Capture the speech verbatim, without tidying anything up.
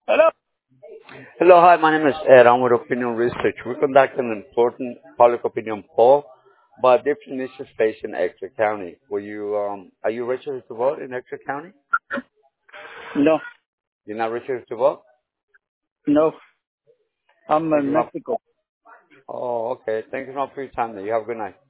Hello. Hello, hi, my name is Ed. I'm with Opinion Research. We conduct an important public opinion poll about different issues facing Exeter County. Were you, um, are you registered to vote in Exeter County? No, You're not registered to vote? no. I'm Thank in you, ma'am. Mexico. Oh, okay. Thank you, ma'am, for your time. Then you have a good night.